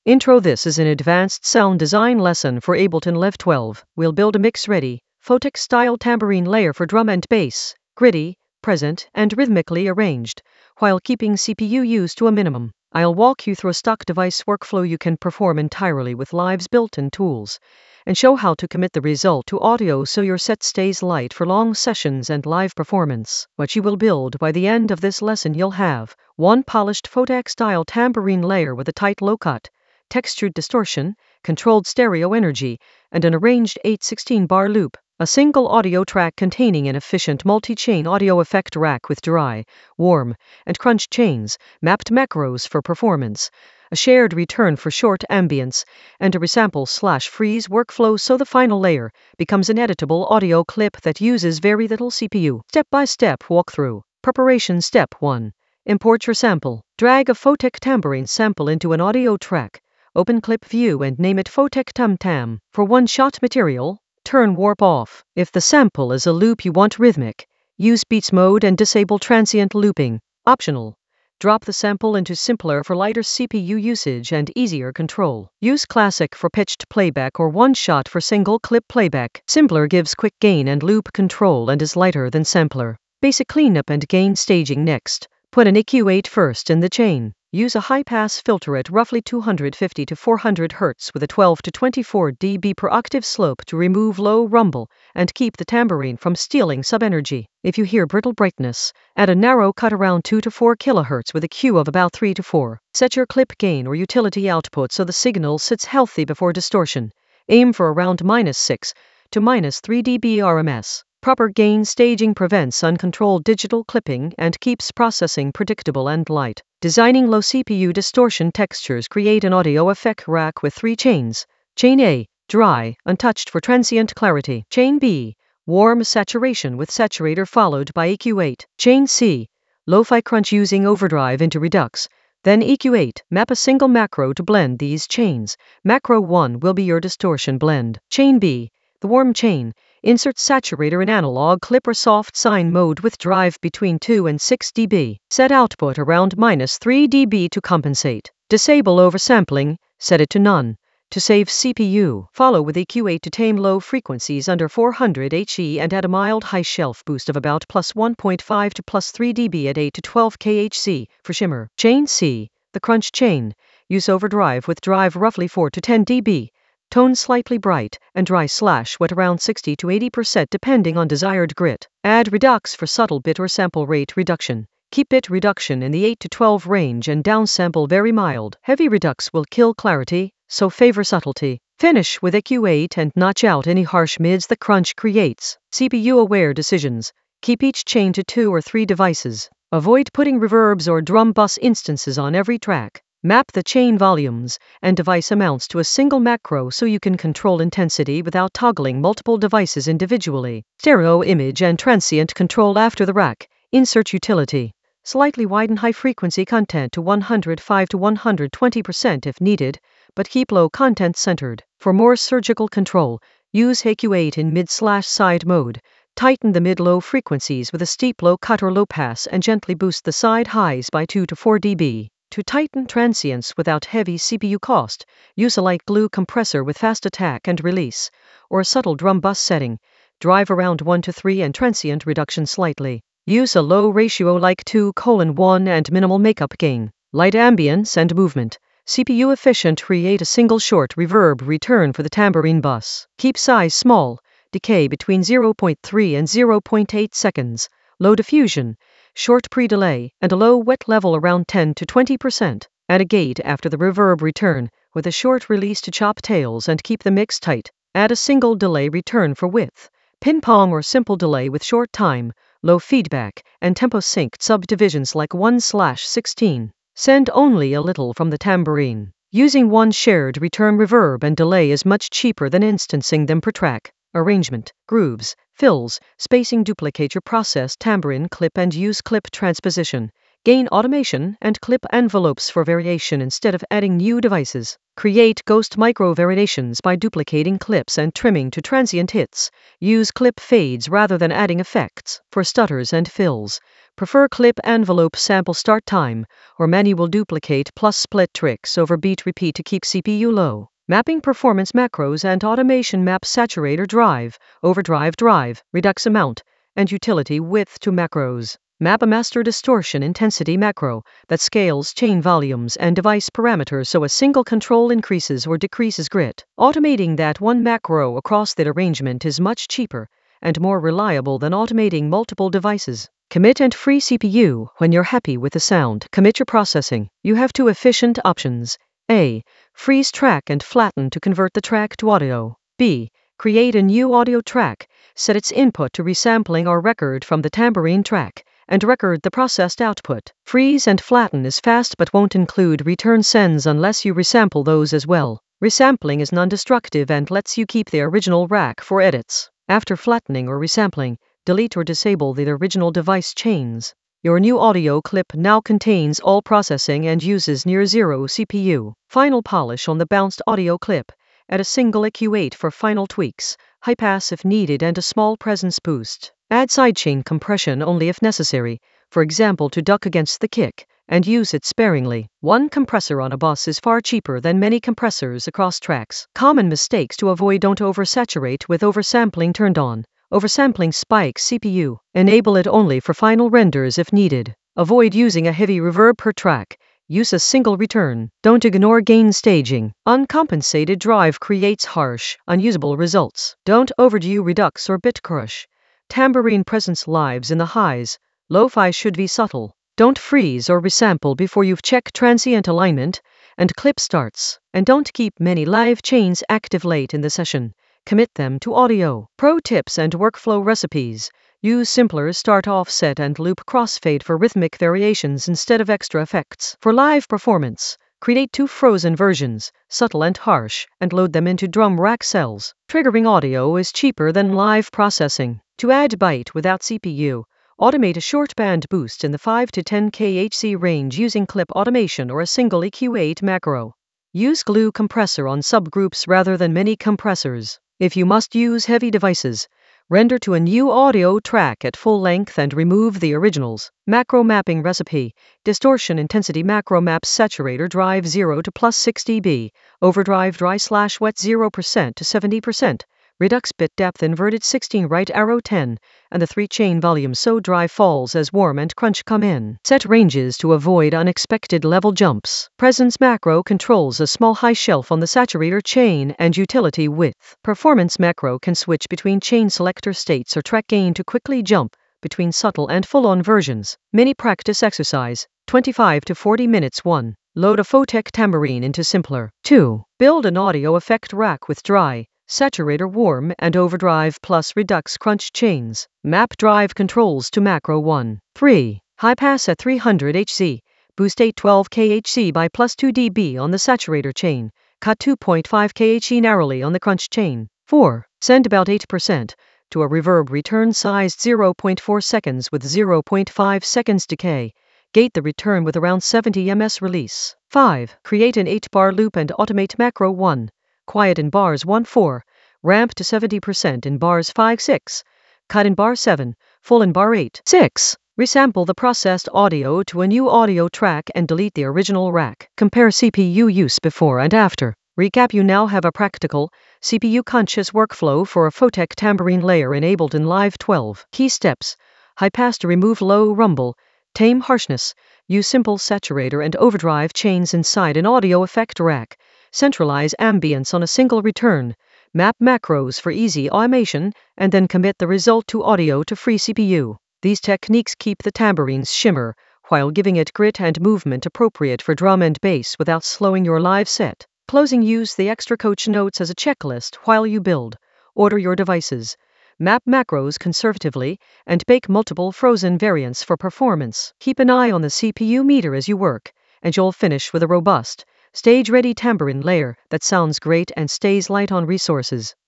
Intro. This is an advanced sound design lesson for Ableton Live 12. We'll build a mix-ready, Photek-style tambourine layer for drum and bass, gritty, present, and rhythmically arranged, while keeping CPU use to a minimum. I'll walk you through a stock device workflow you can perform entirely with Live's built-in tools, and show how to commit the result to audio so your set stays light for long sessions and live performance. What you will build by the end of this lesson: you'll have one polished Photek-style tambourine layer with a tight low-cut, textured distortion, controlled stereo energy, and an arranged 8/16-bar loop. A single audio track containing an efficient multi-chain audio effect rack with dry, warm, and crunch chains, mapped macros for performance, a shared return for short ambience, and a resample/freeze workflow so the final layer becomes an editable audio clip that uses very little CPU. Step-by-step walkthrough. Preparation. Step 1. Import your sample. Drag a Photek tambourine sample into an audio track. Open Clip View and name it Photek Tum Tam. For one-shot material, turn warp off. If the sample is a loop you want rhythmic, use Beats mode and disable transient looping. Optional. Drop the sample into Simpler for lighter CPU usage and easier control. Use Classic for pitched playback or One-Shot for single clip playback. Simpler gives quick gain and loop control and is lighter than Sampler. Basic cleanup and gain staging. Next, put an EQ8 first in the chain. Use a high-pass filter at roughly 250 to 400 Hz with a 12 to 24 dB per octave slope to remove low rumble and keep the tambourine from stealing sub-energy. If you hear brittle brightness, add a narrow cut around 2 to 4 kHz with a Q of about 3 to 4. Set your clip gain or utility output so the signal sits healthy before distortion. Aim for around -6 to -3 dB RMS. Proper gain staging prevents uncontrolled digital clipping and keeps processing predictable and light. Designing low CPU distortion textures. Create an audio effect rack with 3 chains. Chain A, dry, untouched for transient clarity. Chain B, warm saturation with saturator followed by EQ8. Chain C, lo-fi crunch using overdrive into Redux. Then EQ8. Map a single macro to blend these chains. Macro 1 will be your distortion blend. Chain B, the warm chain. Insert saturator in analog clip or soft sine mode with drive between 2 and 6 dB. Set output around -3 dB to compensate. Disable oversampling, set it to none. To save CPU, follow with EQ8 to tame low frequencies under 400 HE and add a mild high shelf boost of about +1.5 to +3 dB at 8 to 12 kHz for shimmer. Chain C, the crunch chain. Use overdrive with drive roughly 4 to 10 dB. Tone slightly bright and dry/wet around 60 to 80% depending on desired grit. Add Redux for subtle bit or sample rate reduction. Keep bit reduction in the 8 to 12 range and downsample very mild. Heavy Redux will kill clarity, so favor subtlety. Finish with EQ8 and notch out any harsh mids the crunch creates. CPU-aware decisions. Keep each chain to 2 or 3 devices. Avoid putting reverbs or drum bus instances on every track. Map the chain volumes and device amounts to a single macro so you can control intensity without toggling multiple devices individually. Stereo image and transient control after the rack. Insert utility. Slightly widen high-frequency content to 105 to 120% if needed, but keep low content centered. For more surgical control, use EQ8 in mid/side mode. Tighten the mid-low frequencies with a steep low cut or low pass and gently boost the side highs by 2 to 4 dB. To tighten transients without heavy CPU cost, use a light glue compressor with fast attack and release, or a subtle drum bus setting. Drive around 1 to 3 and transient reduction slightly. Use a low ratio like 2:1 and minimal makeup gain. Light ambience and movement. CPU efficient. Create a single short reverb return for the tambourine bus. Keep size small. Decay between 0.3 and 0.8 seconds. Low diffusion. Short pre-delay, and a low wet level around 10 to 20%. Add a gate after the reverb return, with a short release to chop tails and keep the mix tight. Add a single delay return for width. Ping-pong or simple delay with short time, low feedback, and tempo-synced subdivisions like 1/16. Send only a little from the tambourine. Using one shared return reverb and delay is much cheaper than instancing them per track. Arrangement, grooves, fills, spacing. Duplicate your process tambourine clip and use clip transposition. Gain automation and clip envelopes for variation instead of adding new devices. Create ghost micro variations by duplicating clips and trimming to transient hits. Use clip fades rather than adding effects. For stutters and fills, Prefer clip envelope sample start time, or manual duplicate plus split tricks over beat repeat to keep CPU low. Mapping performance macros and automation map saturator drive, overdrive drive, redux amount, and utility width to macros. Map a master distortion intensity macro that scales chain volumes and device parameters so a single control increases or decreases grit. Automating that one macro across that arrangement is much cheaper and more reliable than automating multiple devices. Commit and free CPU. When you're happy with the sound, commit your processing. You have two efficient options. A. Freeze track and flatten to convert the track to audio. B. Create a new audio track, set its input to resampling or record from the tambourine track, and record the processed output. Freeze and flatten is fast but won't include return sends unless you resample those as well. Resampling is non-destructive and lets you keep the original rack for edits. After flattening or resampling, delete or disable the original device chains. Your new audio clip now contains all processing and uses near zero CPU. Final polish on the bounced audio clip. Add a single EQ8 for final tweaks, high pass if needed and a small presence boost. Add sidechain compression only if necessary, for example to duck against the kick, and use it sparingly. One compressor on a bus is far cheaper than many compressors across tracks. Common mistakes to avoid: don't oversaturate with oversampling turned on. Oversampling spikes CPU. Enable it only for final renders if needed. Avoid using a heavy reverb per track. Use a single return. Don't ignore gain staging. Uncompensated drive creates harsh, unusable results. Don't overdo redux or bit crush. Tambourine presence lives in the highs. Lo-fi should be subtle. Don't freeze or resample before you've checked transient alignment and clip starts. And don't keep many live chains active late in the session. Commit them to audio. Pro tips and workflow recipes. Use simpler start offset and loop crossfade for rhythmic variations instead of extra effects. For live performance, create two frozen versions, subtle and harsh, and load them into drum rack cells. Triggering audio is cheaper than live processing. To add bite without CPU, automate a short band boost in the 5 to 10 kHz range using clip automation or a single EQ8 macro. Use glue compressor on subgroups rather than many compressors. If you must use heavy devices, render to a new audio track at full length and remove the originals. Macro mapping recipe. Distortion intensity macro maps saturator drive 0 to plus 6 dB, overdrive dry/wet 0% to 70%, redux bit depth inverted 16 right arrow 10, and the 3 chain volume so dry falls as warm and crunch come in. Set ranges to avoid unexpected level jumps. Presence macro controls a small high shelf on the saturator chain and utility width. Performance macro can switch between chain selector states or track gain to quickly jump between subtle and full-on versions. Mini practice exercise, 25 to 40 minutes. 1. Load a Photech tambourine into simpler. 2. Build an audio effect rack with dry, saturator warm and overdrive plus redux crunch chains. Map drive controls to macro 1. 3. High pass at 300 Hz. Boost 812 kHz by plus 2 dB on the saturator chain. Cut 2.5 kHz narrowly on the crunch chain. 4. Send about 8% to a reverb return sized 0.4 seconds with 0.5 seconds decay. Gate the return with around 70 ms release. 5. Create an 8-bar loop and automate macro 1. Quiet in bars 1-4, ramp to 70% in bars 5-6, cut in bar 7, full in bar 8-6. Resample the processed audio to a new audio track and delete the original rack. Compare CPU use before and after. Recap: you now have a practical, CPU-conscious workflow for a Photech tambourine layer enabled in Live 12. Key steps: high pass to remove low rumble, tame harshness, use simple saturator and overdrive chains inside an audio effect rack, centralize ambience on a single return, map macros for easy automation, and then commit the result to audio to free CPU. These techniques keep the tambourine's shimmer while giving it grit and movement appropriate for drum and bass without slowing your live set. Closing: use the extra coach notes as a checklist while you build. Order your devices. Map macros conservatively, and bake multiple frozen variants for performance. Keep an eye on the CPU meter as you work, and you'll finish with a robust, stage-ready tambourine layer that sounds great and stays light on resources.